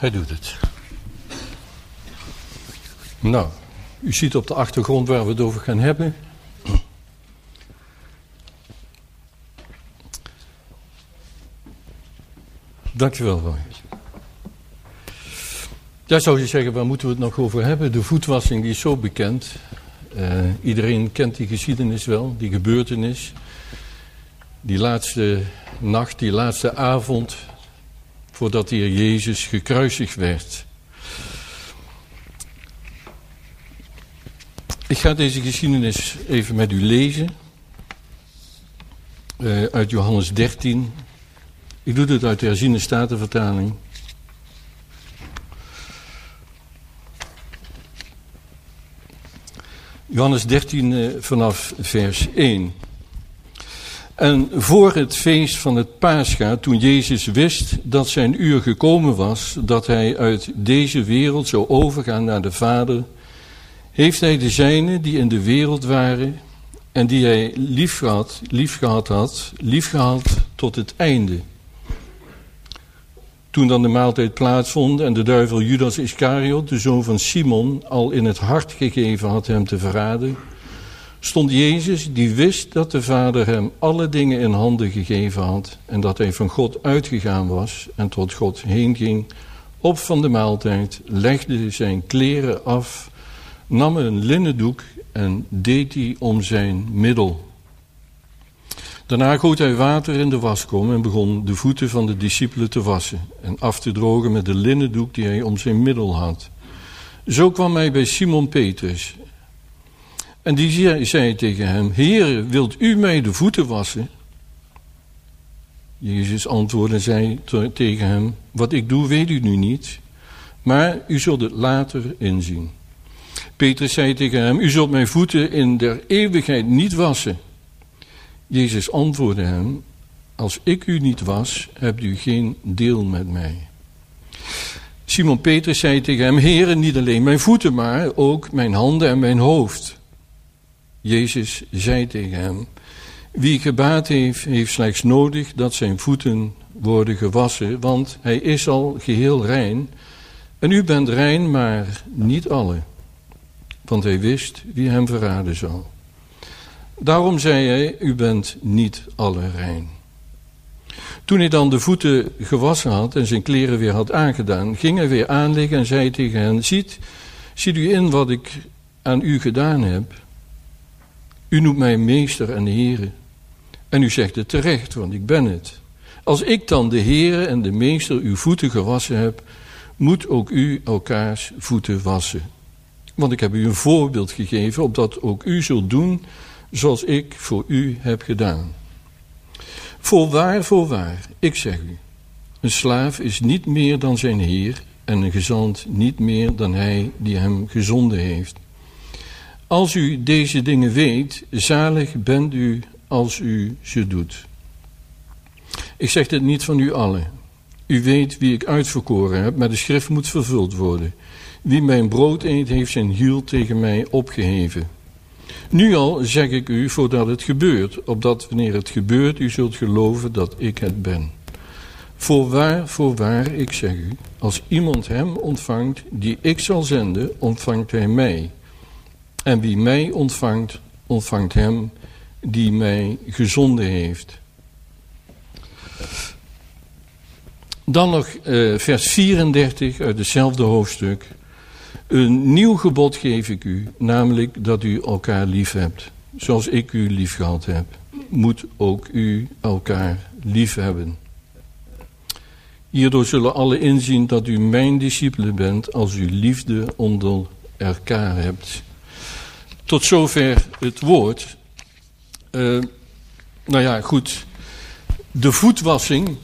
Hij doet het. Nou, u ziet op de achtergrond waar we het over gaan hebben. Dankjewel, Roy. Daar zou je zeggen, waar moeten we het nog over hebben? De voetwassing, die is zo bekend. Iedereen kent die geschiedenis wel, die gebeurtenis. Die laatste nacht, die laatste avond, voordat de Heer Jezus gekruisigd werd. Ik ga deze geschiedenis even met u lezen. Uit Johannes 13. Ik doe dit uit de herziene statenvertaling. Johannes 13 vanaf vers 1. En voor het feest van het Pascha, toen Jezus wist dat zijn uur gekomen was, dat hij uit deze wereld zou overgaan naar de Vader, heeft hij de zijnen die in de wereld waren en die hij liefgehad had tot het einde. Toen dan de maaltijd plaatsvond en de duivel Judas Iscariot, de zoon van Simon, al in het hart gegeven had hem te verraden, stond Jezus, die wist dat de Vader hem alle dingen in handen gegeven had en dat hij van God uitgegaan was en tot God heen ging, op van de maaltijd, legde zijn kleren af, nam een linnen doek en deed die om zijn middel. Daarna goot hij water in de waskom en begon de voeten van de discipelen te wassen en af te drogen met de linnen doek die hij om zijn middel had. Zo kwam hij bij Simon Petrus. En die zei tegen hem, Heere, wilt u mij de voeten wassen? Jezus antwoordde en zei tegen hem, wat ik doe weet u nu niet, maar u zult het later inzien. Petrus zei tegen hem, u zult mijn voeten in der eeuwigheid niet wassen. Jezus antwoordde hem, als ik u niet was, hebt u geen deel met mij. Simon Petrus zei tegen hem, Heere, niet alleen mijn voeten, maar ook mijn handen en mijn hoofd. Jezus zei tegen hem, wie gebaad heeft, heeft slechts nodig dat zijn voeten worden gewassen, want hij is al geheel rein. En u bent rein, maar niet alle, want hij wist wie hem verraden zou. Daarom zei hij, u bent niet alle rein. Toen hij dan de voeten gewassen had en zijn kleren weer had aangedaan, ging hij weer aanliggen en zei tegen hen, ziet u in wat ik aan u gedaan heb? U noemt mij meester en Heere. En u zegt het terecht, want ik ben het. Als ik dan de Heere en de meester uw voeten gewassen heb, moet ook u elkaars voeten wassen. Want ik heb u een voorbeeld gegeven, opdat ook u zult doen zoals ik voor u heb gedaan. Voorwaar, ik zeg u, een slaaf is niet meer dan zijn heer en een gezant niet meer dan hij die hem gezonden heeft. Als u deze dingen weet, zalig bent u als u ze doet. Ik zeg dit niet van u allen. U weet wie ik uitverkoren heb, maar de schrift moet vervuld worden. Wie mijn brood eet, heeft zijn hiel tegen mij opgeheven. Nu al zeg ik u voordat het gebeurt, opdat wanneer het gebeurt, u zult geloven dat ik het ben. Voorwaar, ik zeg u, als iemand hem ontvangt die ik zal zenden, ontvangt hij mij. En wie mij ontvangt, ontvangt hem die mij gezonden heeft. Dan nog vers 34 uit hetzelfde hoofdstuk. Een nieuw gebod geef ik u, namelijk dat u elkaar lief hebt. Zoals ik u lief gehad heb, moet ook u elkaar lief hebben. Hierdoor zullen alle inzien dat u mijn discipelen bent als u liefde onder elkaar hebt. Tot zover het woord. Goed. De voetwassing.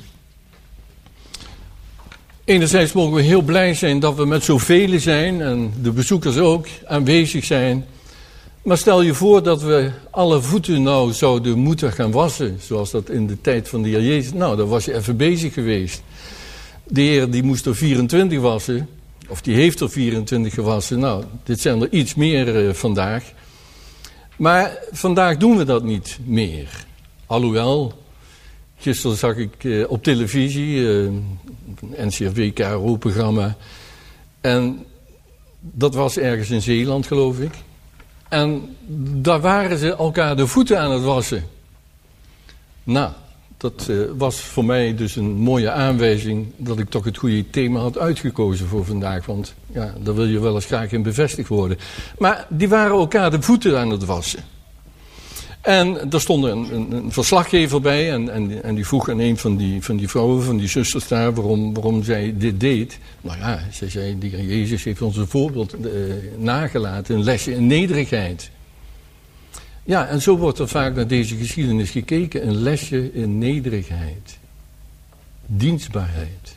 Enerzijds mogen we heel blij zijn dat we met zoveel zijn en de bezoekers ook aanwezig zijn. Maar stel je voor dat we alle voeten nou zouden moeten gaan wassen, zoals dat in de tijd van de Heer Jezus. Nou, dan was je even bezig geweest. De Heer die moest er 24 wassen, of die heeft er 24 gewassen. Nou, dit zijn er iets meer vandaag. Maar vandaag doen we dat niet meer. Alhoewel, Gisteren zag ik op televisie een NCRV-KRO-programma. En dat was ergens in Zeeland, geloof ik. En daar waren ze elkaar de voeten aan het wassen. Nou, dat was voor mij dus een mooie aanwijzing dat ik toch het goede thema had uitgekozen voor vandaag. Want ja, daar wil je wel eens graag in bevestigd worden. Maar die waren elkaar de voeten aan het wassen. En er stond een verslaggever bij en die vroeg aan een van die vrouwen, van die zusters daar, waarom zij dit deed. Nou ja, zij zei, de Heer Jezus heeft ons een voorbeeld nagelaten, een lesje in nederigheid. Ja, en zo wordt er vaak naar deze geschiedenis gekeken, een lesje in nederigheid. Dienstbaarheid.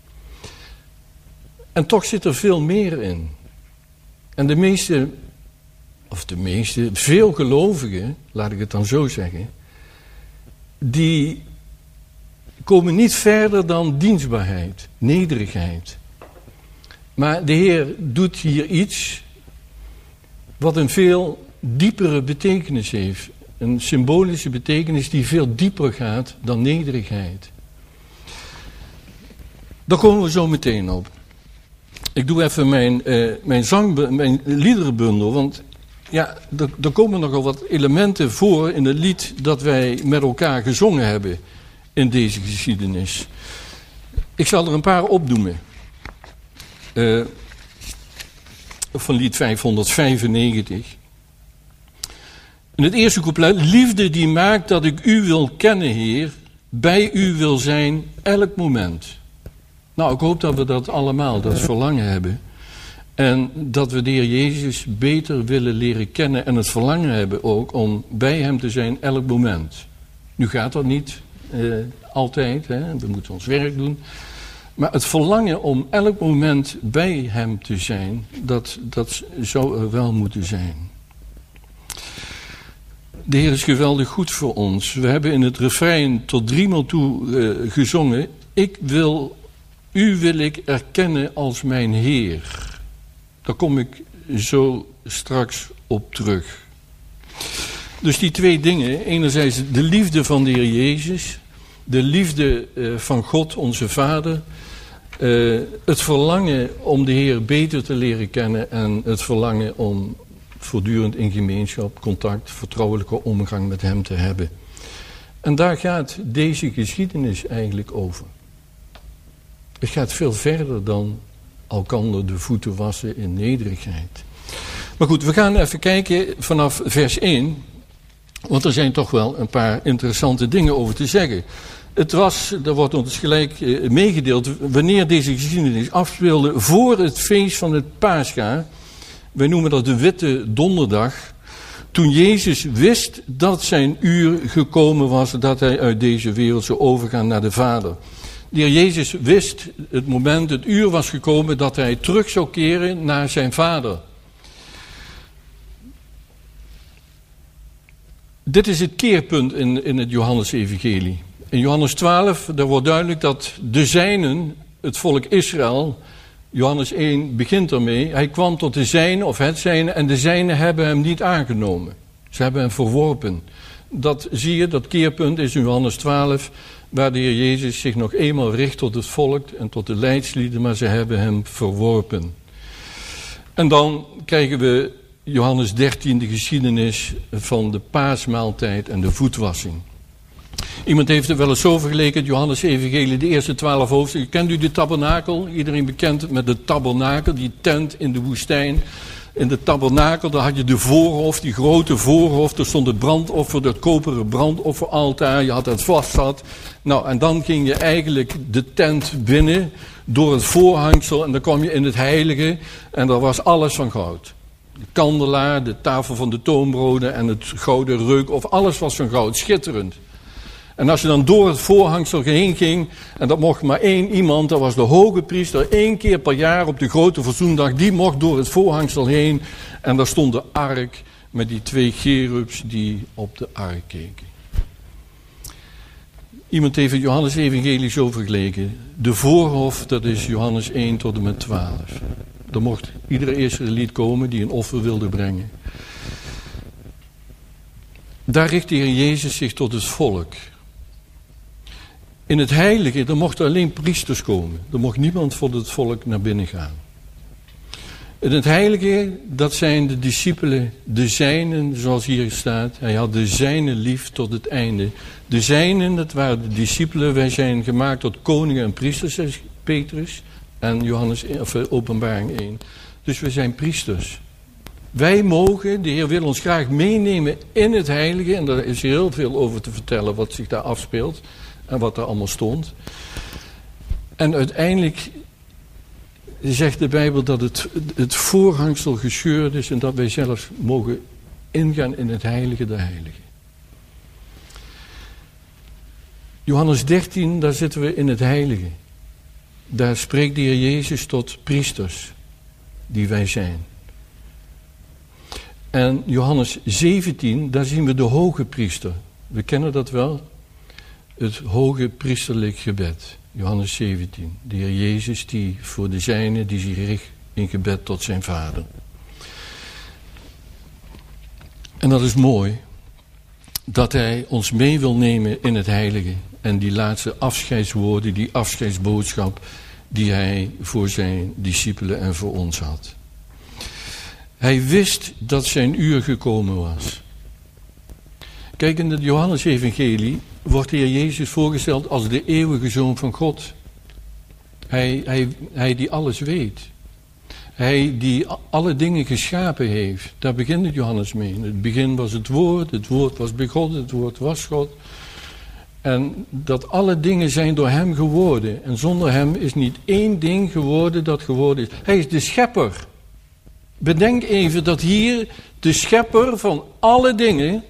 En toch zit er veel meer in. En veel gelovigen, laat ik het dan zo zeggen, die komen niet verder dan dienstbaarheid, nederigheid. Maar de Heer doet hier iets wat een veel diepere betekenis heeft. Een symbolische betekenis die veel dieper gaat dan nederigheid. Daar komen we zo meteen op. Ik doe even mijn liederenbundel, want ja, er komen nogal wat elementen voor in het lied dat wij met elkaar gezongen hebben in deze geschiedenis. Ik zal er een paar opnoemen. Van lied 595. In het eerste couplet: liefde die maakt dat ik u wil kennen, Heer, bij u wil zijn elk moment. Nou, ik hoop dat we dat allemaal, dat verlangen hebben. En dat we de Heer Jezus beter willen leren kennen en het verlangen hebben ook om bij hem te zijn elk moment. Nu gaat dat niet altijd, hè? We moeten ons werk doen. Maar het verlangen om elk moment bij hem te zijn, dat zou er wel moeten zijn. De Heer is geweldig goed voor ons. We hebben in het refrein tot 3 maal toe gezongen: U wil ik erkennen als mijn Heer. Daar kom ik zo straks op terug. Dus die 2 dingen, enerzijds de liefde van de Heer Jezus, de liefde van God, onze Vader, het verlangen om de Heer beter te leren kennen en het verlangen om voortdurend in gemeenschap, contact, vertrouwelijke omgang met hem te hebben. En daar gaat deze geschiedenis eigenlijk over. Het gaat veel verder dan elkander de voeten wassen in nederigheid. Maar goed, we gaan even kijken vanaf vers 1. Want er zijn toch wel een paar interessante dingen over te zeggen. Er wordt ons gelijk meegedeeld wanneer deze geschiedenis afspeelde voor het feest van het Pascha. Wij noemen dat de Witte Donderdag. Toen Jezus wist dat zijn uur gekomen was, dat hij uit deze wereld zou overgaan naar de Vader. De Heer Jezus wist het uur was gekomen dat hij terug zou keren naar zijn Vader. Dit is het keerpunt in het Johannes-evangelie. In Johannes 12, daar wordt duidelijk dat de zijnen, het volk Israël, Johannes 1 begint ermee, hij kwam tot de zijnen of het zijne en de zijnen hebben hem niet aangenomen. Ze hebben hem verworpen. Dat zie je, dat keerpunt is in Johannes 12, waar de Heer Jezus zich nog eenmaal richt tot het volk en tot de leidslieden, maar ze hebben hem verworpen. En dan krijgen we Johannes 13, de geschiedenis van de paasmaaltijd en de voetwassing. Iemand heeft het wel eens zo vergeleken, het Johannes-evangelie, de eerste 12 hoofdstukken. Kent u de tabernakel? Iedereen bekend met de tabernakel, die tent in de woestijn. In de tabernakel, daar had je de voorhof, die grote voorhof. Er stond het brandoffer, dat koperen brandofferaltaar. Je had het vastgehad. Nou, en dan ging je eigenlijk de tent binnen door het voorhangsel. En dan kwam je in het heilige en daar was alles van goud. De kandelaar, de tafel van de toonbroden en het gouden reuk. Of alles was van goud, schitterend. En als je dan door het voorhangsel heen ging, en dat mocht maar 1 iemand, dat was de hoge priester, 1 keer per jaar op de grote verzoendag, die mocht door het voorhangsel heen. En daar stond de ark met die 2 cherubs die op de ark keken. Iemand heeft het Johannes-evangelie zo vergeleken. De voorhof, dat is Johannes 1 tot en met 12. Er mocht iedere Israëliet komen die een offer wilde brengen. Daar richt de Heer Jezus zich tot het volk. In het heilige, er mochten alleen priesters komen. Er mocht niemand van het volk naar binnen gaan. In het heilige, dat zijn de discipelen, de zijnen, zoals hier staat. Hij had de zijnen lief tot het einde. De zijnen, dat waren de discipelen. Wij zijn gemaakt tot koningen en priesters, zegt Petrus. En Openbaring 1. Dus we zijn priesters. Wij mogen, de Heer wil ons graag meenemen in het heilige. En daar is heel veel over te vertellen wat zich daar afspeelt. En wat er allemaal stond. En uiteindelijk zegt de Bijbel dat het voorhangsel gescheurd is. En dat wij zelfs mogen ingaan in het heilige der heiligen. Johannes 13, daar zitten we in het heilige. Daar spreekt de Heer Jezus tot priesters. Die wij zijn. En Johannes 17, daar zien we de hoge priester. We kennen dat wel. Het hoge priesterlijk gebed. Johannes 17. De Heer Jezus die voor de zijnen, die zich richt in gebed tot zijn Vader. En dat is mooi. Dat hij ons mee wil nemen in het heilige. En die laatste afscheidswoorden, die afscheidsboodschap die hij voor zijn discipelen en voor ons had. Hij wist dat zijn uur gekomen was. Kijk, in het Johannes-evangelie wordt de Heer Jezus voorgesteld als de eeuwige Zoon van God. Hij die alles weet. Hij die alle dingen geschapen heeft. Daar begint het Johannes mee. In het begin was het woord was bij God, het woord was God. En dat alle dingen zijn door hem geworden. En zonder hem is niet één ding geworden dat geworden is. Hij is de schepper. Bedenk even dat hier de schepper van alle dingen,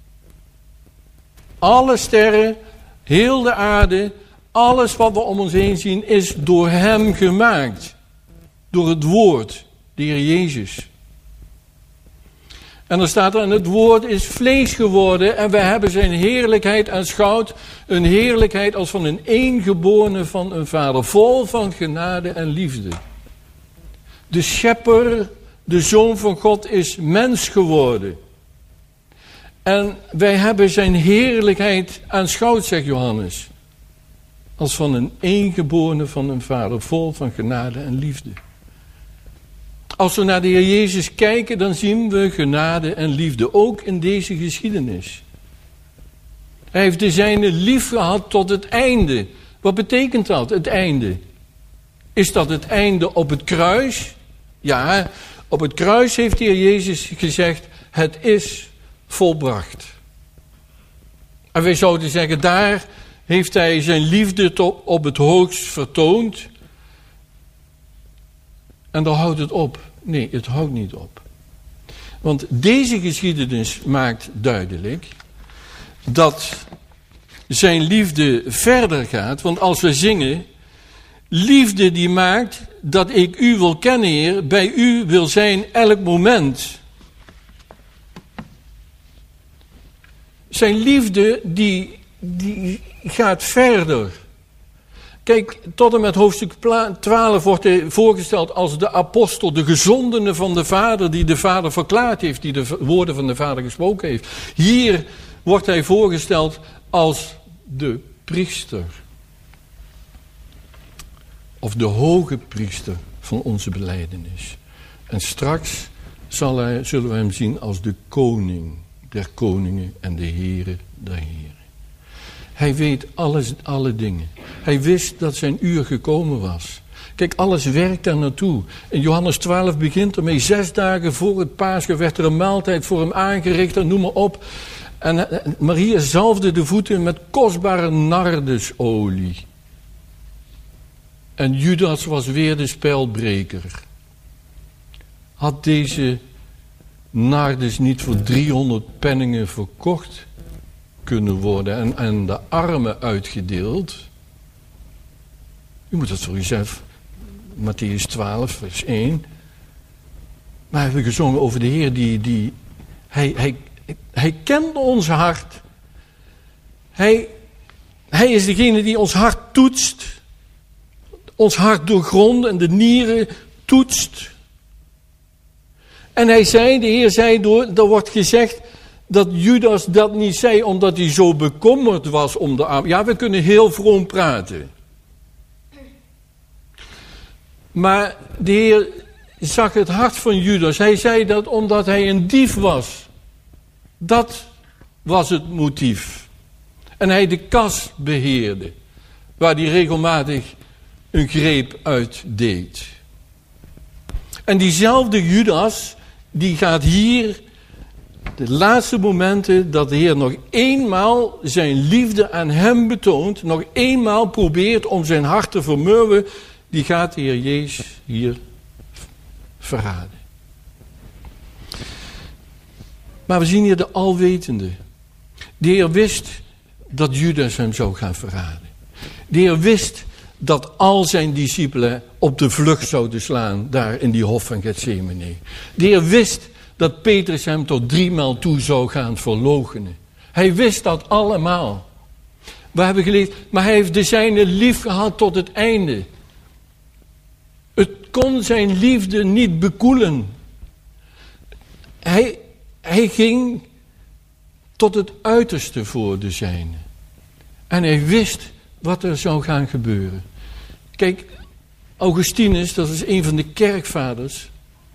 alle sterren, heel de aarde, alles wat we om ons heen zien, is door hem gemaakt. Door het woord, de Heer Jezus. En dan staat er, en het woord is vlees geworden en wij hebben zijn heerlijkheid aanschouwd. Een heerlijkheid als van een eengeborene van een vader, vol van genade en liefde. De schepper, de Zoon van God, is mens geworden. En wij hebben zijn heerlijkheid aanschouwd, zegt Johannes. Als van een eengeborene van een vader, vol van genade en liefde. Als we naar de Heer Jezus kijken, dan zien we genade en liefde, ook in deze geschiedenis. Hij heeft de zijnen lief gehad tot het einde. Wat betekent dat, het einde? Is dat het einde op het kruis? Ja, op het kruis heeft de Heer Jezus gezegd, het is volbracht. En wij zouden zeggen, daar heeft hij zijn liefde op het hoogst vertoond. En dan houdt het op. Nee, het houdt niet op. Want deze geschiedenis maakt duidelijk dat zijn liefde verder gaat. Want als we zingen, liefde die maakt dat ik u wil kennen, Heer, bij u wil zijn elk moment. Zijn liefde die gaat verder. Kijk, tot en met hoofdstuk 12 wordt hij voorgesteld als de apostel, de gezondene van de Vader, die de Vader verklaard heeft, die de woorden van de Vader gesproken heeft. Hier wordt hij voorgesteld als de priester. Of de hoge priester van onze belijdenis. En straks zullen we hem zien als de koning der koningen en de Heere der heren. Hij weet alle dingen. Hij wist dat zijn uur gekomen was. Kijk, alles werkt daar naartoe. In Johannes 12 begint ermee. 6 dagen voor het Paascha werd er een maaltijd voor hem aangericht en noem maar op. En Maria zalfde de voeten met kostbare nardesolie. En Judas was weer de spelbreker. Had deze nardes niet voor 300 penningen verkocht kunnen worden en aan de armen uitgedeeld? U moet dat voor uzelf, Mattheüs 12, vers 1. Maar we hebben gezongen over de Heer hij kent ons hart. Hij is degene die ons hart toetst. Ons hart doorgrondt en de nieren toetst. En de Heer zei, er wordt gezegd, dat Judas dat niet zei omdat hij zo bekommerd was om de armen. Ja, we kunnen heel vroom praten. Maar de Heer zag het hart van Judas. Hij zei dat omdat hij een dief was. Dat was het motief. En hij de kas beheerde, waar hij regelmatig een greep uit deed. En diezelfde Judas, die gaat hier, de laatste momenten dat de Heer nog eenmaal zijn liefde aan hem betoont, nog eenmaal probeert om zijn hart te vermurwen, die gaat de Heer Jezus hier verraden. Maar we zien hier de alwetende. De Heer wist dat Judas hem zou gaan verraden. De Heer wist dat al zijn discipelen op de vlucht zouden slaan, daar in die hof van Getsemane. De Heer wist dat Petrus hem tot 3 maal toe zou gaan verloochenen. Hij wist dat allemaal. We hebben gelezen, maar hij heeft de zijne lief gehad tot het einde. Het kon zijn liefde niet bekoelen. Hij ging tot het uiterste voor de zijne. En hij wist wat er zou gaan gebeuren. Kijk, Augustinus, dat is een van de kerkvaders.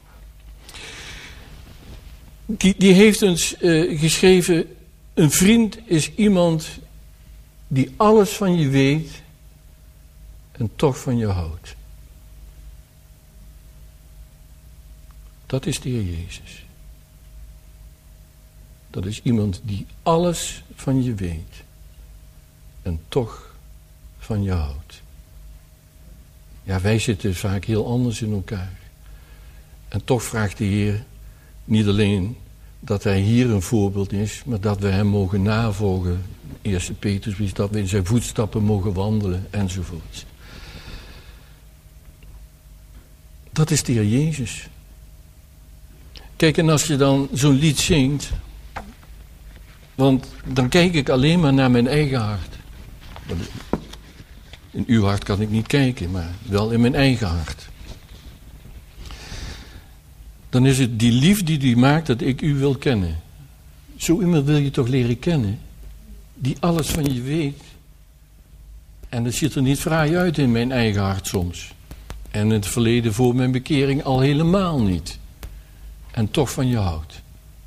Die heeft ons geschreven, een vriend is iemand die alles van je weet en toch van je houdt. Dat is de Heer Jezus. Dat is iemand die alles van je weet en toch van je houdt. Ja, wij zitten vaak heel anders in elkaar. En toch vraagt de Heer niet alleen dat hij hier een voorbeeld is, maar dat we hem mogen navolgen. Eerste Petrusbrief, dat we in zijn voetstappen mogen wandelen, enzovoort. Dat is de Heer Jezus. Kijk, en als je dan zo'n lied zingt, want dan kijk ik alleen maar naar mijn eigen hart. In uw hart kan ik niet kijken, maar wel in mijn eigen hart. Dan is het die liefde die maakt dat ik u wil kennen. Zo iemand wil je toch leren kennen, die alles van je weet. En dat ziet er niet fraai uit in mijn eigen hart soms. En in het verleden voor mijn bekering al helemaal niet. En toch van je houdt.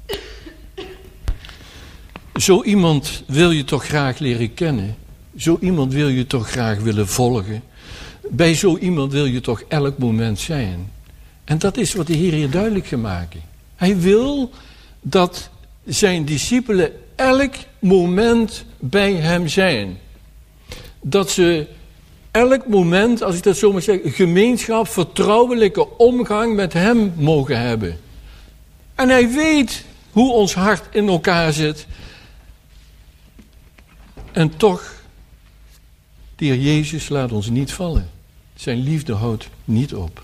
Zo iemand wil je toch graag leren kennen. Zo iemand wil je toch graag willen volgen. Bij zo iemand wil je toch elk moment zijn. En dat is wat de Heer hier duidelijk gaat maken. Hij wil dat zijn discipelen elk moment bij hem zijn. Dat ze elk moment, als ik dat zo mag zeggen, gemeenschap, vertrouwelijke omgang met hem mogen hebben. En hij weet hoe ons hart in elkaar zit. En toch, de Heer Jezus laat ons niet vallen. Zijn liefde houdt niet op.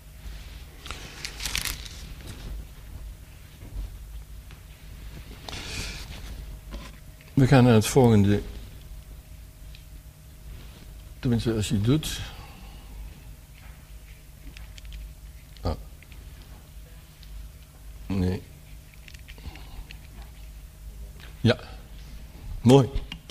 We gaan naar het volgende. Tenminste, als je het doet. Ah. Nee. Ja. Mooi.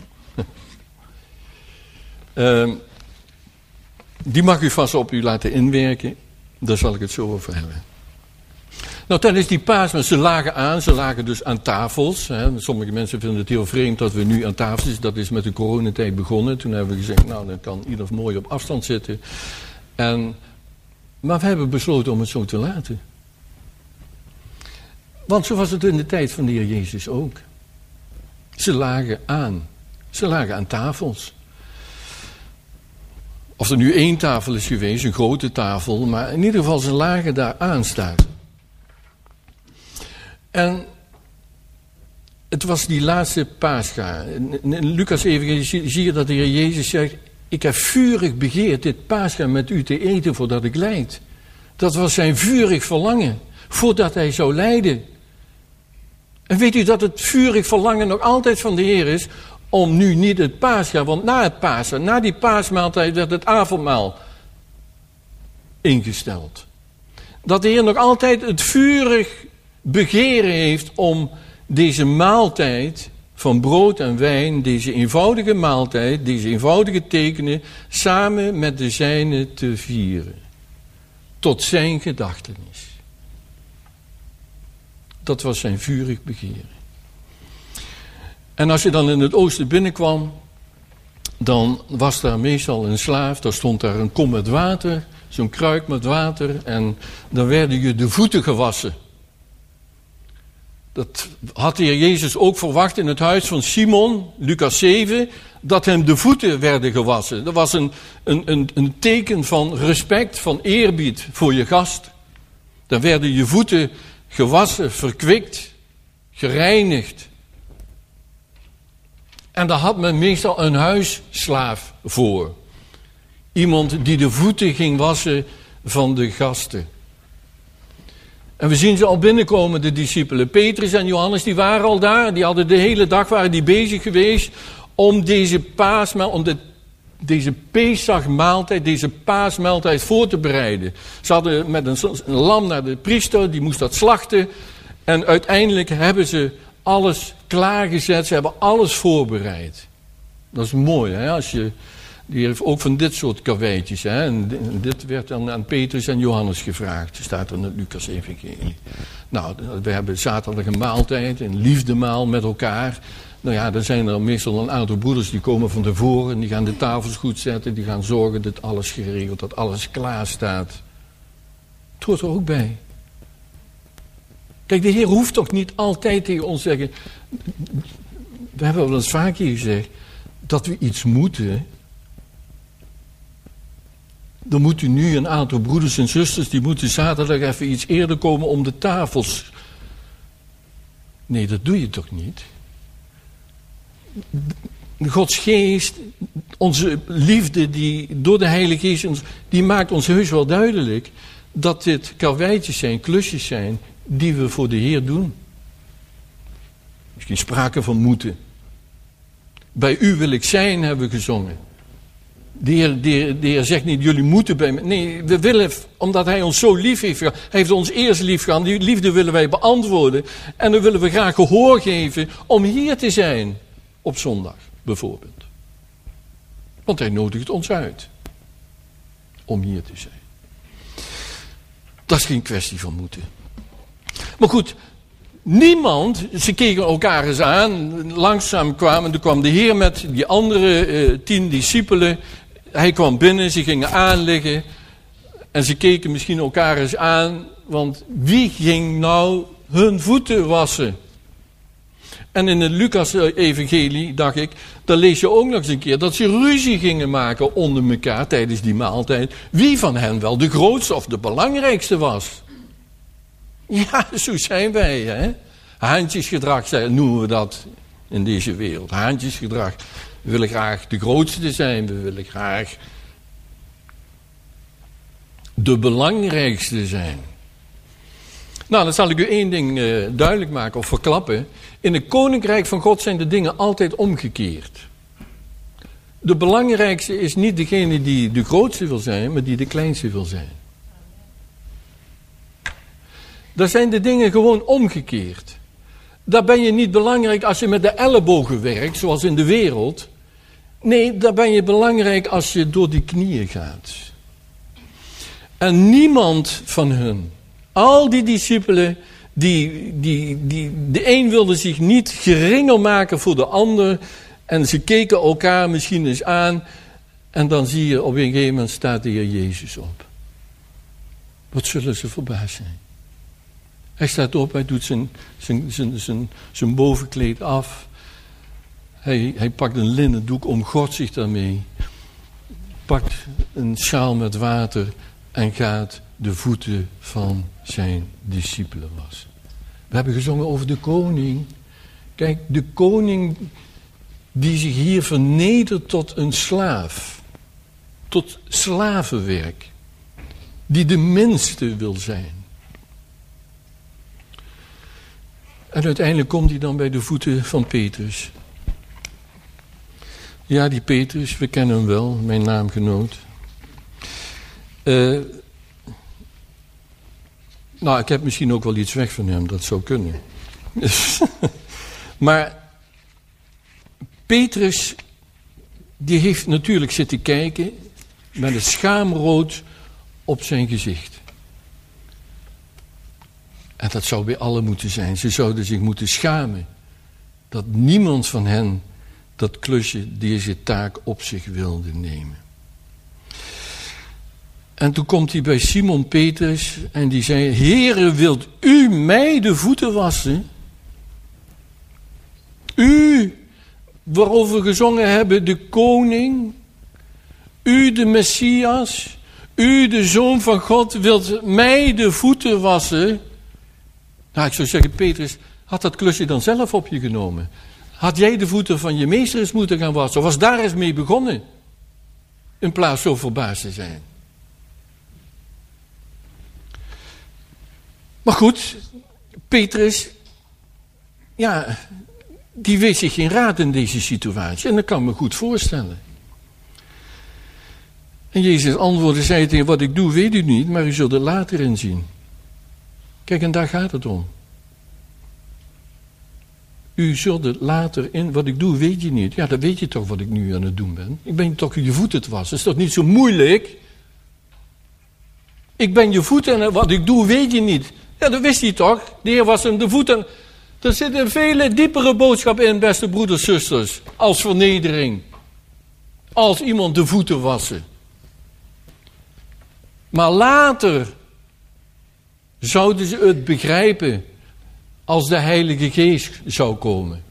Die mag u vast op u laten inwerken. Daar zal ik het zo over hebben. Nou, tijdens die paasmaal, ze lagen dus aan tafels. Hè. Sommige mensen vinden het heel vreemd dat we nu aan tafel zitten. Dat is met de coronatijd begonnen. Toen hebben we gezegd, nou, dan kan ieder mooi op afstand zitten. Maar we hebben besloten om het zo te laten. Want zo was het in de tijd van de Heer Jezus ook. Ze lagen aan tafels. Of er nu 1 tafel is geweest, een grote tafel, maar in ieder geval ze lagen daar aanstaan. En het was die laatste Pascha. In Lucas evangelie zie je dat de Heer Jezus zegt, ik heb vurig begeerd dit Pascha met u te eten voordat ik lijd. Dat was zijn vurig verlangen, voordat hij zou lijden. En weet u dat het vurig verlangen nog altijd van de Heer is om nu niet het Pascha, want na het Pascha, na die paasmaaltijd werd het avondmaal ingesteld. Dat de Heer nog altijd het vurig begeren heeft om deze maaltijd van brood en wijn, deze eenvoudige maaltijd, deze eenvoudige tekenen, samen met de zijnen te vieren. Tot zijn gedachtenis. Dat was zijn vurig begeer. En als je dan in het oosten binnenkwam, dan was daar meestal een slaaf, daar stond daar een kom met water, zo'n kruik met water, en dan werden je de voeten gewassen. Dat had de Heer Jezus ook verwacht in het huis van Simon, Lucas 7, dat hem de voeten werden gewassen. Dat was een teken van respect, van eerbied voor je gast. Dan werden je voeten gewassen, verkwikt, gereinigd. En daar had men meestal een huisslaaf voor. Iemand die de voeten ging wassen van de gasten. En we zien ze al binnenkomen, de discipelen. Petrus en Johannes, die waren al daar. Die hadden de hele dag waren die bezig geweest om deze Pesachmaaltijd, deze paasmaaltijd voor te bereiden. Ze hadden met een lam naar de priester, die moest dat slachten. En uiteindelijk hebben ze alles klaargezet, ze hebben alles voorbereid. Dat is mooi, hè? Die heeft ook van dit soort karweitjes. Hè? En dit werd dan aan Petrus en Johannes gevraagd. Dat staat er in het Lucas-evangelie. Nou, we hebben zaterdag een maaltijd, een liefdemaal met elkaar. Nou ja, dan zijn er meestal een aantal broeders die komen van tevoren. En die gaan de tafels goed zetten. Die gaan zorgen dat alles geregeld, dat alles klaar staat. Het hoort er ook bij. Kijk, de Heer hoeft toch niet altijd tegen ons te zeggen. We hebben wel eens vaker gezegd dat we iets moeten. Dan moet u nu een aantal broeders en zusters, die moeten zaterdag even iets eerder komen om de tafels. Nee, dat doe je toch niet? Gods geest, onze liefde die door de Heilige Geest, die maakt ons heus wel duidelijk dat dit karweitjes zijn, klusjes zijn, die we voor de Heer doen. Misschien sprake van moeten. Bij u wil ik zijn, hebben we gezongen. De Heer zegt niet, jullie moeten bij mij. Nee, we willen, omdat Hij ons zo lief heeft gehad. Hij heeft ons eerst lief gehad. Die liefde willen wij beantwoorden. En dan willen we graag gehoor geven om hier te zijn. Op zondag, bijvoorbeeld. Want Hij nodigt ons uit. Om hier te zijn. Dat is geen kwestie van moeten. Maar goed, niemand, ze keken elkaar eens aan. Langzaam kwam de Heer met die andere 10 discipelen. Hij kwam binnen, ze gingen aanliggen. En ze keken misschien elkaar eens aan. Want wie ging nou hun voeten wassen? En in het Lucas-evangelie, dacht ik, daar lees je ook nog eens een keer dat ze ruzie gingen maken onder elkaar tijdens die maaltijd. Wie van hen wel de grootste of de belangrijkste was. Ja, zo zijn wij, hè. Haantjesgedrag noemen we dat in deze wereld. Haantjesgedrag. We willen graag de grootste zijn. We willen graag de belangrijkste zijn. Nou, dan zal ik u één ding duidelijk maken of verklappen. In het koninkrijk van God zijn de dingen altijd omgekeerd. De belangrijkste is niet degene die de grootste wil zijn, maar die de kleinste wil zijn. Daar zijn de dingen gewoon omgekeerd. Daar ben je niet belangrijk als je met de ellebogen werkt, zoals in de wereld. Nee, daar ben je belangrijk als je door die knieën gaat. En niemand van hun, al die discipelen, de een wilde zich niet geringer maken voor de ander. En ze keken elkaar misschien eens aan. En dan zie je op een gegeven moment staat de Heer Jezus op. Wat zullen ze verbaasd zijn? Hij staat op, hij doet zijn bovenkleed af. Hij pakt een linnen doek, omgort zich daarmee. Pakt een schaal met water en gaat de voeten van zijn discipelen wassen. We hebben gezongen over de koning. Kijk, de koning die zich hier vernedert tot een slaaf. Tot slavenwerk. Die de minste wil zijn. En uiteindelijk komt hij dan bij de voeten van Petrus. Ja, die Petrus, we kennen hem wel, mijn naamgenoot. Nou, ik heb misschien ook wel iets weg van hem, dat zou kunnen. Maar Petrus, die heeft natuurlijk zitten kijken met het schaamrood op zijn gezicht. En dat zou bij allen moeten zijn. Ze zouden zich moeten schamen dat niemand van hen dat klusje, deze taak op zich wilde nemen. En toen komt hij bij Simon Petrus en die zei: Heere, wilt u mij de voeten wassen? U, waarover we gezongen hebben, de koning, u de Messias, u de Zoon van God, wilt mij de voeten wassen? Nou, ik zou zeggen, Petrus, had dat klusje dan zelf op je genomen? Had jij de voeten van je meester eens moeten gaan wassen? Of was daar eens mee begonnen? In plaats zo verbaasd te zijn. Maar goed, Petrus, ja, die weet zich geen raad in deze situatie. En dat kan me goed voorstellen. En Jezus antwoordde, zei tegen: wat ik doe weet u niet, maar u zult er later inzien. Kijk, en daar gaat het om. U zult het later in, wat ik doe weet je niet. Ja, dat weet je toch wat ik nu aan het doen ben. Ik ben toch je voeten te wassen. Dat is toch niet zo moeilijk? Ik ben je voeten en wat ik doe weet je niet. Ja, dat wist hij toch? De Heer was hem de voeten. Er zit een veel diepere boodschap in, beste broeders en zusters. Als vernedering. Als iemand de voeten wassen. Maar later zouden ze het begrijpen als de Heilige Geest zou komen.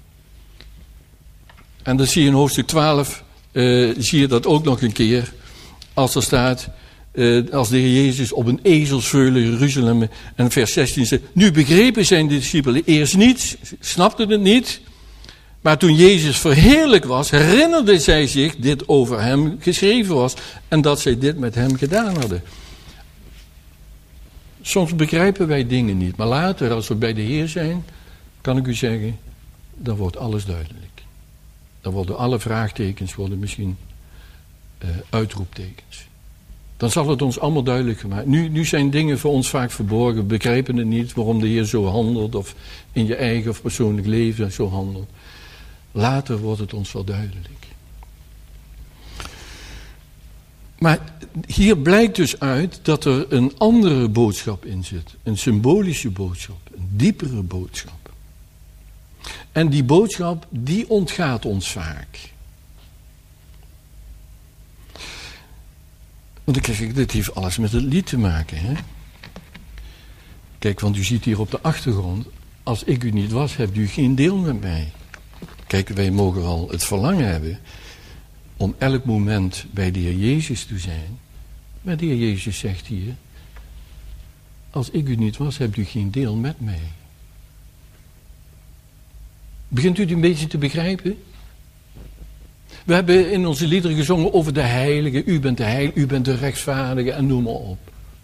En dan zie je in hoofdstuk 12, zie je dat ook nog een keer. Als er staat, als de Heer Jezus op een ezelsveulen Jeruzalem, en vers 16 zegt: nu begrepen zijn de discipelen eerst niet, snapten het niet. Maar toen Jezus verheerlijk was, herinnerden zij zich dit over hem geschreven was. En dat zij dit met hem gedaan hadden. Soms begrijpen wij dingen niet. Maar later, als we bij de Heer zijn, kan ik u zeggen, dan wordt alles duidelijk. Dan worden alle vraagtekens misschien uitroeptekens. Dan zal het ons allemaal duidelijk gemaakt. Nu zijn dingen voor ons vaak verborgen. We begrijpen het niet waarom de Heer zo handelt. Of in je eigen of persoonlijk leven zo handelt. Later wordt het ons wel duidelijk. Maar hier blijkt dus uit dat er een andere boodschap in zit. Een symbolische boodschap. Een diepere boodschap. En die boodschap, die ontgaat ons vaak. Want ik zeg, dit heeft alles met het lied te maken. Hè? Kijk, want u ziet hier op de achtergrond: als ik u niet was, hebt u geen deel met mij. Kijk, wij mogen wel het verlangen hebben om elk moment bij de Heer Jezus te zijn. Maar de Heer Jezus zegt hier: als ik u niet was, hebt u geen deel met mij. Begint u het een beetje te begrijpen? We hebben in onze liederen gezongen over de heilige. U bent de heilige, u bent de rechtvaardige en noem maar op.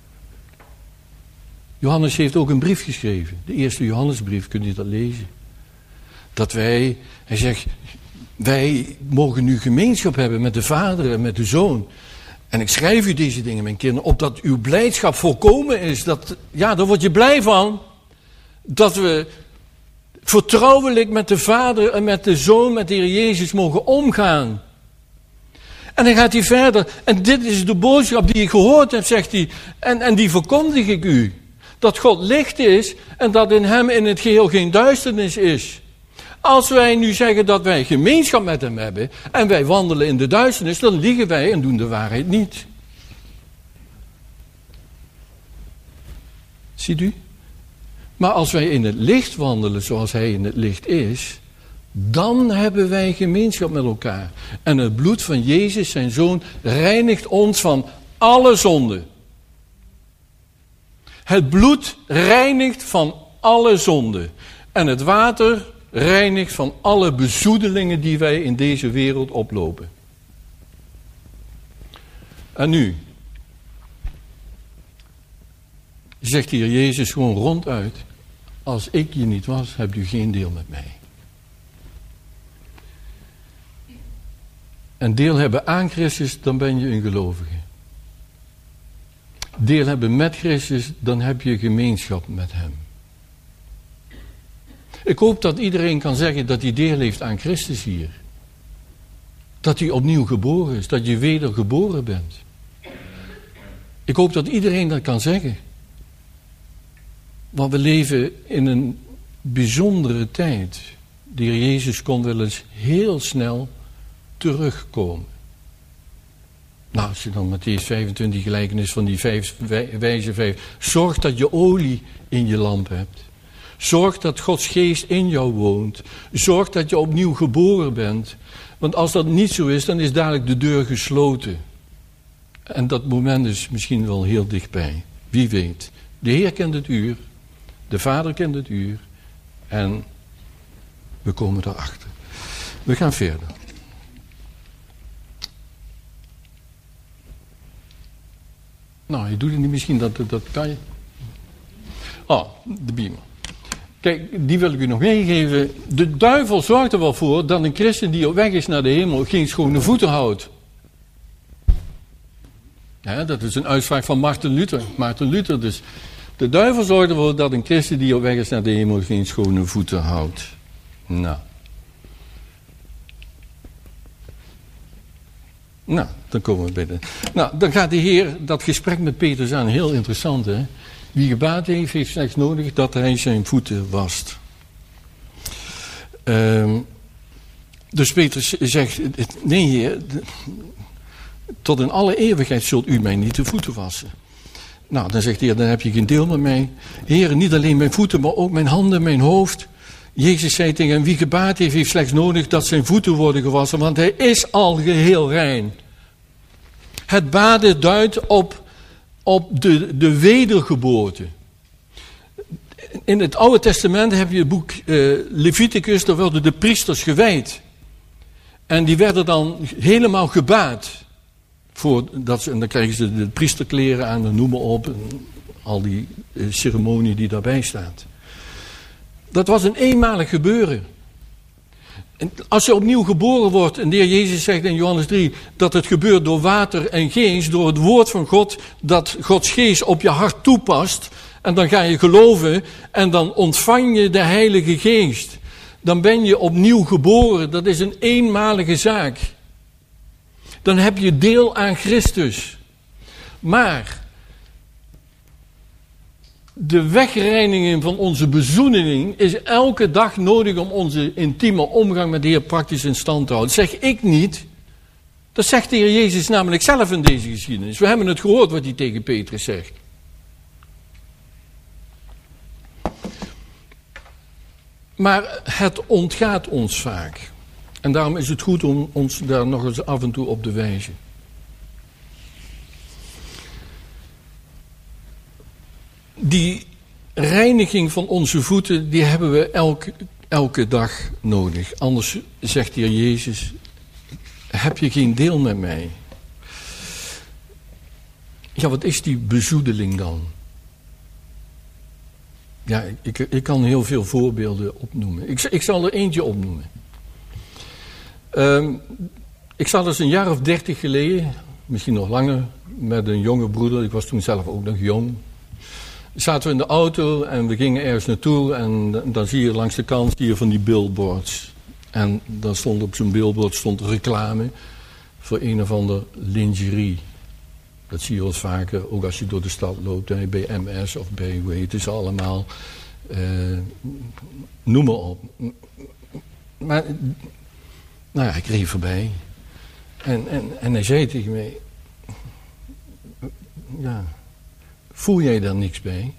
Johannes heeft ook een brief geschreven. De eerste Johannesbrief, kunt u dat lezen. Dat hij zegt, wij mogen nu gemeenschap hebben met de Vader en met de Zoon. En ik schrijf u deze dingen, mijn kinderen, opdat uw blijdschap volkomen is. Daar word je blij van. Dat we vertrouwelijk met de Vader en met de Zoon, met de Heer Jezus mogen omgaan. En dan gaat hij verder. En dit is de boodschap die ik gehoord heb, zegt hij. En die verkondig ik u. Dat God licht is en dat in hem in het geheel geen duisternis is. Als wij nu zeggen dat wij gemeenschap met hem hebben en wij wandelen in de duisternis, dan liegen wij en doen de waarheid niet. Ziet u? Maar als wij in het licht wandelen zoals hij in het licht is, dan hebben wij gemeenschap met elkaar. En het bloed van Jezus, zijn Zoon, reinigt ons van alle zonde. Het bloed reinigt van alle zonde. En het water reinigt van alle bezoedelingen die wij in deze wereld oplopen. En nu zegt hier Jezus gewoon ronduit: als ik je niet was, hebt u geen deel met mij. En deel hebben aan Christus, dan ben je een gelovige. Deel hebben met Christus, dan heb je gemeenschap met hem. Ik hoop dat iedereen kan zeggen dat hij deel heeft aan Christus hier. Dat hij opnieuw geboren is, dat je wedergeboren bent. Ik hoop dat iedereen dat kan zeggen. Want we leven in een bijzondere tijd. De Heer Jezus kon wel eens heel snel terugkomen. Nou, als je dan Mattheüs 25 gelijkenis van die wijze vijf. Zorg dat je olie in je lamp hebt. Zorg dat Gods geest in jou woont. Zorg dat je opnieuw geboren bent. Want als dat niet zo is, dan is dadelijk de deur gesloten. En dat moment is misschien wel heel dichtbij. Wie weet. De Heer kent het uur. De Vader kent het uur. En we komen erachter. We gaan verder. Nou, je doet het niet misschien, dat kan je. De beamer. Kijk, die wil ik u nog meegeven. De duivel zorgt er wel voor dat een christen die op weg is naar de hemel geen schone voeten houdt. Ja, dat is een uitspraak van Martin Luther. Dus de duivel zorgt ervoor dat een christen die op weg is naar de hemel geen schone voeten houdt. Nou, dan komen we bij de... Nou, dan gaat de Heer dat gesprek met Petrus aan. Heel interessant, hè. Wie gebaat heeft, heeft slechts nodig dat hij zijn voeten wast. Dus Petrus zegt, nee Heer, tot in alle eeuwigheid zult u mij niet de voeten wassen. Nou, dan zegt de Heer, dan heb je geen deel met mij. Heer, niet alleen mijn voeten, maar ook mijn handen, mijn hoofd. Jezus zei tegen hem, wie gebaat heeft, heeft slechts nodig dat zijn voeten worden gewassen, want hij is al geheel rein. Het baden duidt op de wedergeboorte. In het Oude Testament heb je het boek Leviticus, daar werden de priesters gewijd. En die werden dan helemaal gebaad. En dan krijgen ze de priesterkleren aan, noem maar op, en al die ceremonie die daarbij staat. Dat was een eenmalig gebeuren. En als je opnieuw geboren wordt, en de Heer Jezus zegt in Johannes 3, dat het gebeurt door water en geest, door het woord van God, dat Gods geest op je hart toepast, en dan ga je geloven, en dan ontvang je de Heilige Geest. Dan ben je opnieuw geboren, dat is een eenmalige zaak. Dan heb je deel aan Christus. Maar de wegreiniging van onze bezoening is elke dag nodig om onze intieme omgang met de Heer praktisch in stand te houden. Dat zeg ik niet. Dat zegt de Heer Jezus namelijk zelf in deze geschiedenis. We hebben het gehoord wat hij tegen Petrus zegt. Maar het ontgaat ons vaak. En daarom is het goed om ons daar nog eens af en toe op te wijzen. Die reiniging van onze voeten, die hebben we elke dag nodig. Anders zegt de Heer Jezus, heb je geen deel met mij? Ja, wat is die bezoedeling dan? Ja, ik kan heel veel voorbeelden opnoemen. Ik zal er eentje opnoemen. Ik zat dus een jaar of 30 geleden, misschien nog langer, met een jonge broeder. Ik was toen zelf ook nog jong. Zaten we in de auto en we gingen ergens naartoe en dan zie je langs de kant van die billboards. En dan stond op zo'n billboard reclame voor een of ander lingerie. Dat zie je wel vaker, ook als je door de stad loopt, bij MS of bij, hoe heet het allemaal, noem maar op. Maar, nou ja, ik reed voorbij en hij zei tegen mij, ja, voel jij daar niks bij?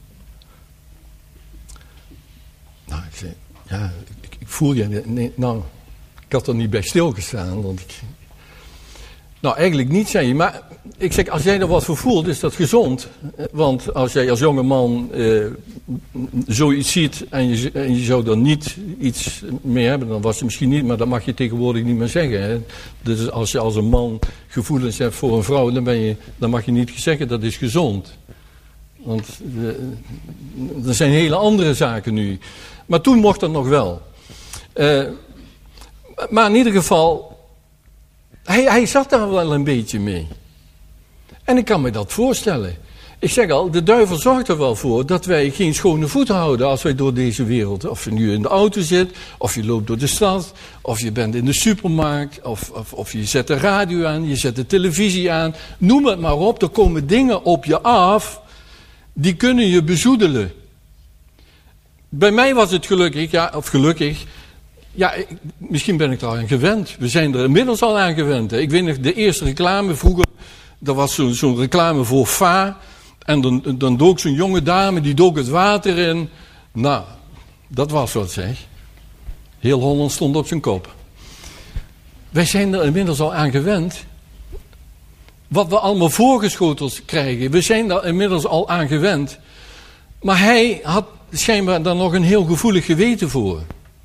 Nou, ik zei, ja, ik voel jij, nee, nou, ik had er niet bij stilgestaan, want nou, eigenlijk niet, zei je. Maar ik zeg, als jij er wat voor voelt, is dat gezond. Want als jij als jonge man zoiets ziet en je zou er niet iets mee hebben, dan was het misschien niet, maar dat mag je tegenwoordig niet meer zeggen. Hè? Dus als je als een man gevoelens hebt voor een vrouw, dan mag je niet zeggen dat is gezond. Want er zijn hele andere zaken nu. Maar toen mocht dat nog wel. Maar in ieder geval, hij zat daar wel een beetje mee. En ik kan me dat voorstellen. Ik zeg al, de duivel zorgt er wel voor dat wij geen schone voeten houden als wij door deze wereld. Of je nu in de auto zit, of je loopt door de stad, of je bent in de supermarkt, of je zet de radio aan, je zet de televisie aan. Noem het maar op, er komen dingen op je af, die kunnen je bezoedelen. Bij mij was het gelukkig, misschien ben ik er al aan gewend. We zijn er inmiddels al aan gewend. Hè. Ik weet nog, de eerste reclame vroeger, dat was zo'n reclame voor Fa. En dan dook zo'n jonge dame, die dook het water in. Nou, dat was wat zeg. Heel Holland stond op zijn kop. Wij zijn er inmiddels al aan gewend. Wat we allemaal voorgeschoteld krijgen, we zijn daar inmiddels al aan gewend. Maar hij had schijnbaar daar nog een heel gevoelig geweten voor.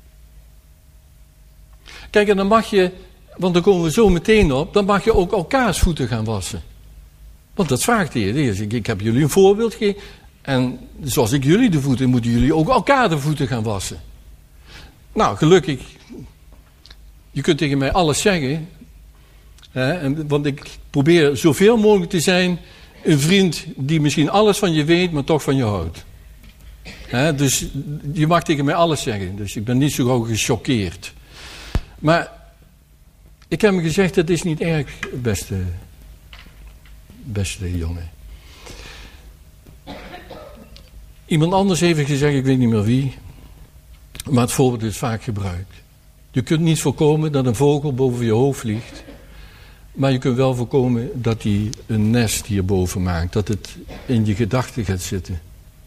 Kijk, en dan mag je, want daar komen we zo meteen op, dan mag je ook elkaars voeten gaan wassen. Want dat vraagt de Heer. Ik heb jullie een voorbeeld gegeven. En zoals ik jullie de voeten, moeten jullie ook elkaar de voeten gaan wassen. Nou, gelukkig. Je kunt tegen mij alles zeggen. Want ik probeer zoveel mogelijk te zijn een vriend die misschien alles van je weet, maar toch van je houdt. Dus je mag tegen mij alles zeggen. Dus ik ben niet zo gauw gechoqueerd. Maar ik heb hem gezegd, het is niet erg, beste jongen. Iemand anders heeft gezegd, ik weet niet meer wie, maar het voorbeeld is vaak gebruikt. Je kunt niet voorkomen dat een vogel boven je hoofd vliegt, maar je kunt wel voorkomen dat hij een nest hierboven maakt, dat het in je gedachten gaat zitten.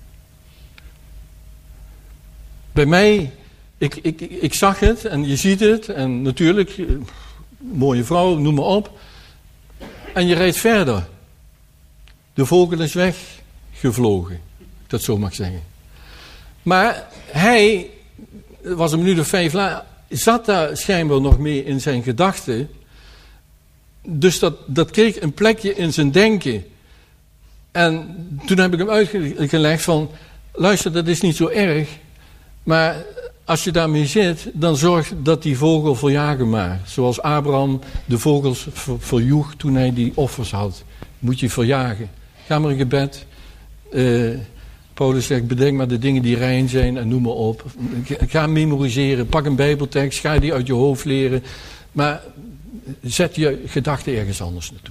Bij mij, ik zag het en je ziet het en natuurlijk, mooie vrouw, noem maar op, en je rijdt verder. De vogel is weggevlogen, ik dat zo mag zeggen. Maar hij, was een minuut of 5 later, zat daar schijnbaar nog mee in zijn gedachten. Dus dat kreeg een plekje in zijn denken. En toen heb ik hem uitgelegd van, luister, dat is niet zo erg. Maar als je daarmee zit, dan zorg dat die vogel verjagen maar. Zoals Abraham de vogels verjoeg toen hij die offers had. Moet je verjagen. Ga maar in gebed. Paulus zegt, bedenk maar de dingen die rein zijn en noem maar op. Ga memoriseren, pak een bijbeltekst, ga die uit je hoofd leren. Maar zet je gedachten ergens anders naartoe.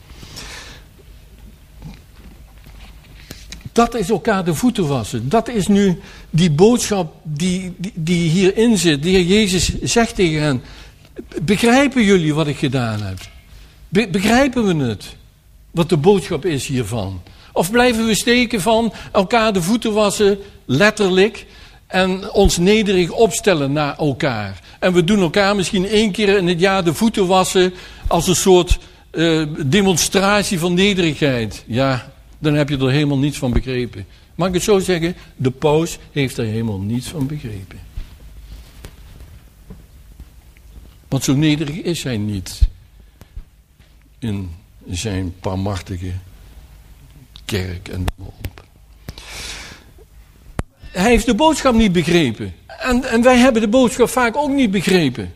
Dat is elkaar de voeten wassen. Dat is nu die boodschap die hierin zit. De Heer Jezus zegt tegen hen, begrijpen jullie wat ik gedaan heb? Begrijpen we het? Wat de boodschap is hiervan? Of blijven we steken van elkaar de voeten wassen, letterlijk, en ons nederig opstellen naar elkaar. En we doen elkaar misschien 1 keer in het jaar de voeten wassen als een soort demonstratie van nederigheid. Ja, dan heb je er helemaal niets van begrepen. Mag ik het zo zeggen? De paus heeft er helemaal niets van begrepen. Want zo nederig is hij niet in zijn barmhartige kerk en noem maar op. Hij heeft de boodschap niet begrepen. En wij hebben de boodschap vaak ook niet begrepen.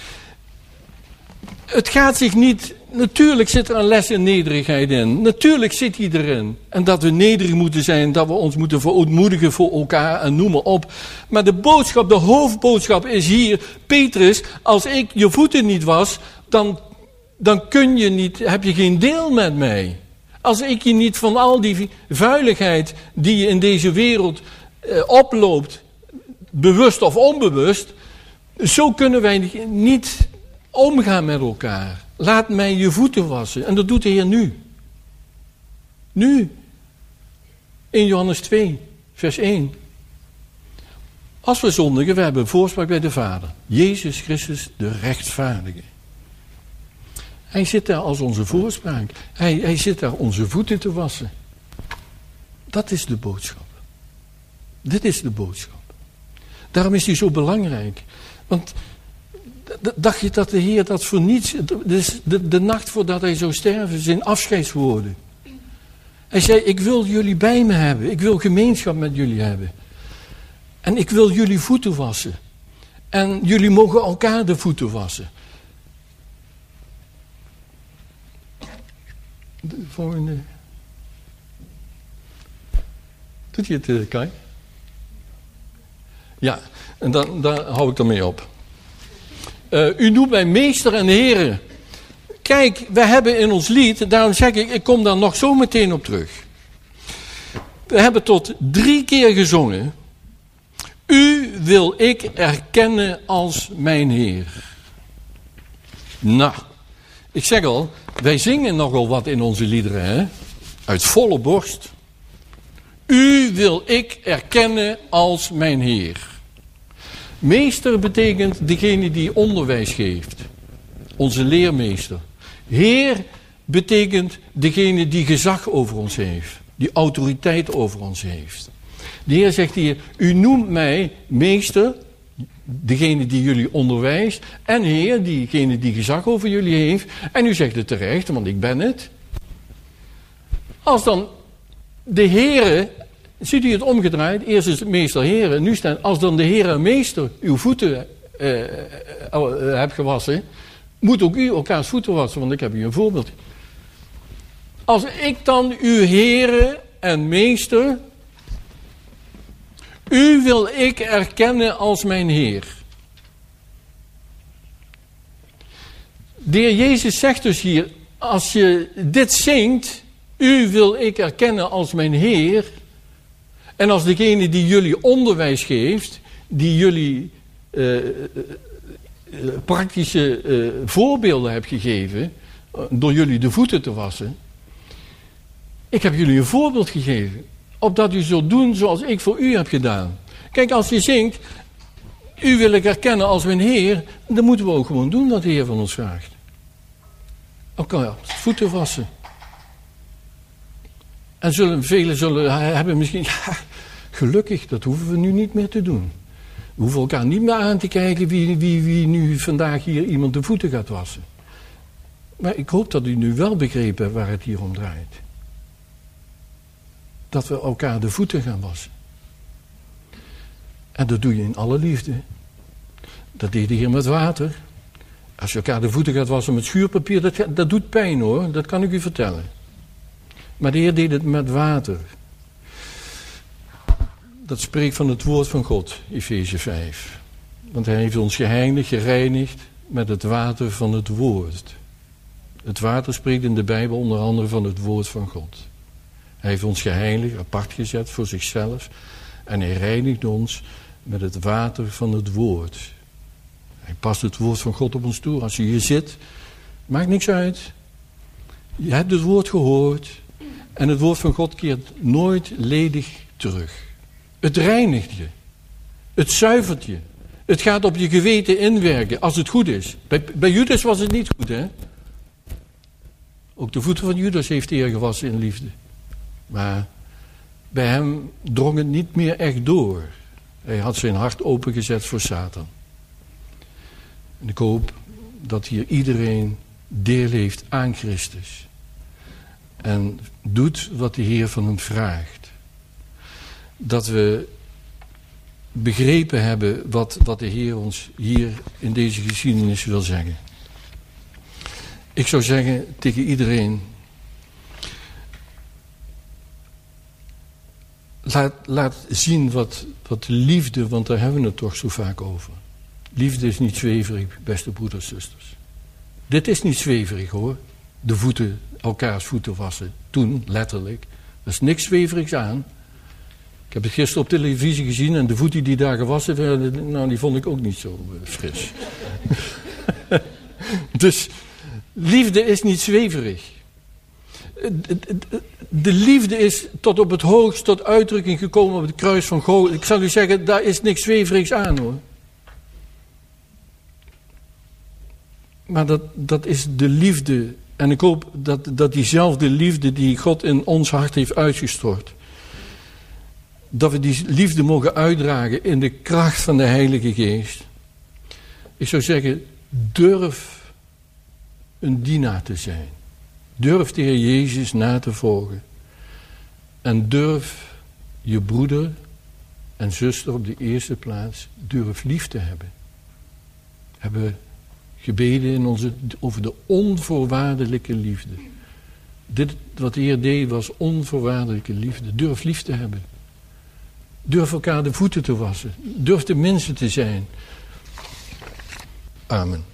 Het gaat zich niet... Natuurlijk zit er een les in nederigheid in. Natuurlijk zit die erin. En dat we nederig moeten zijn, dat we ons moeten verootmoedigen voor elkaar en noem maar op. Maar de boodschap, de hoofdboodschap is hier, Petrus, als ik je voeten niet was, dan kun je niet, heb je geen deel met mij. Als ik je niet van al die vuiligheid die je in deze wereld oploopt, bewust of onbewust, zo kunnen wij niet omgaan met elkaar. Laat mij je voeten wassen. En dat doet de Heer nu. Nu. In Johannes 2, vers 1. Als we zondigen, we hebben een voorspraak bij de Vader. Jezus Christus, de rechtvaardige. Hij zit daar als onze voorspraak. Hij zit daar onze voeten te wassen. Dat is de boodschap. Dit is de boodschap. Daarom is hij zo belangrijk. Want dacht je dat de Heer dat voor niets... Dus de nacht voordat hij zou sterven, zijn afscheidswoorden. Hij zei, ik wil jullie bij me hebben. Ik wil gemeenschap met jullie hebben. En ik wil jullie voeten wassen. En jullie mogen elkaar de voeten wassen. De volgende. Doet je het, Kai? Ja, en daar hou ik dan mee op. U noemt mij meester en heren. Kijk, we hebben in ons lied, daarom zeg ik kom daar nog zo meteen op terug. We hebben tot 3 keer gezongen. U wil ik erkennen als mijn Heer. Nou, ik zeg al, wij zingen nogal wat in onze liederen, hè? Uit volle borst. U wil ik erkennen als mijn Heer. Meester betekent degene die onderwijs geeft. Onze leermeester. Heer betekent degene die gezag over ons heeft. Die autoriteit over ons heeft. De Heer zegt hier, u noemt mij meester, degene die jullie onderwijst. En Heer, diegene die gezag over jullie heeft. En u zegt het terecht, want ik ben het. Als dan de Heere, ziet u het omgedraaid, eerst is het meester Heere. Nu staat, als dan de Heere meester uw voeten hebt gewassen, moet ook u elkaars voeten wassen, want ik heb u een voorbeeld. Als ik dan uw Heere en meester, u wil ik erkennen als mijn Heer. De Heer Jezus zegt dus hier, als je dit zingt, u wil ik erkennen als mijn Heer, en als degene die jullie onderwijs geeft, die jullie praktische voorbeelden hebt gegeven, door jullie de voeten te wassen. Ik heb jullie een voorbeeld gegeven, opdat u zult doen zoals ik voor u heb gedaan. Kijk, als je zingt, u wil ik erkennen als mijn Heer, dan moeten we ook gewoon doen wat de Heer van ons vraagt. Elkaar voeten wassen. En velen zullen hebben misschien, ja, gelukkig, dat hoeven we nu niet meer te doen. We hoeven elkaar niet meer aan te kijken wie nu vandaag hier iemand de voeten gaat wassen. Maar ik hoop dat u nu wel begrepen hebt waar het hier om draait. Dat we elkaar de voeten gaan wassen. En dat doe je in alle liefde. Dat deed de Heer met water. Als je elkaar de voeten gaat wassen met schuurpapier, dat doet pijn hoor, dat kan ik u vertellen. Maar de Heer deed het met water. Dat spreekt van het woord van God, Efeze 5. Want hij heeft ons geheiligd, gereinigd met het water van het woord. Het water spreekt in de Bijbel onder andere van het woord van God. Hij heeft ons geheiligd, apart gezet voor zichzelf. En hij reinigt ons met het water van het woord. Hij past het woord van God op ons toe. Als je hier zit, maakt niks uit. Je hebt het woord gehoord. En het woord van God keert nooit ledig terug. Het reinigt je. Het zuivert je. Het gaat op je geweten inwerken als het goed is. Bij Judas was het niet goed, hè? Ook de voeten van Judas heeft de Heer gewassen in liefde. Maar bij hem drong het niet meer echt door. Hij had zijn hart opengezet voor Satan. En ik hoop dat hier iedereen deel heeft aan Christus. En doet wat de Heer van hem vraagt. Dat we begrepen hebben wat de Heer ons hier in deze geschiedenis wil zeggen. Ik zou zeggen tegen iedereen, laat zien wat de liefde, want daar hebben we het toch zo vaak over. Liefde is niet zweverig, beste broeders en zusters. Dit is niet zweverig hoor, de voeten, elkaars voeten wassen. Toen, letterlijk. Er is niks zweverigs aan. Ik heb het gisteren op televisie gezien en de voeten die daar gewassen werden, nou die vond ik ook niet zo fris. Dus liefde is niet zweverig. De liefde is tot op het hoogst tot uitdrukking gekomen op het kruis van God. Ik zal u zeggen, daar is niks zweverigs aan hoor. Maar dat is de liefde. En ik hoop dat diezelfde liefde die God in ons hart heeft uitgestort, dat we die liefde mogen uitdragen in de kracht van de Heilige Geest. Ik zou zeggen, durf een dienaar te zijn. Durf de Heer Jezus na te volgen. En durf je broeder en zuster op de eerste plaats, durf lief te hebben. We hebben gebeden over de onvoorwaardelijke liefde. Dit wat de Heer deed was onvoorwaardelijke liefde. Durf lief te hebben. Durf elkaar de voeten te wassen. Durf de mensen te zijn. Amen.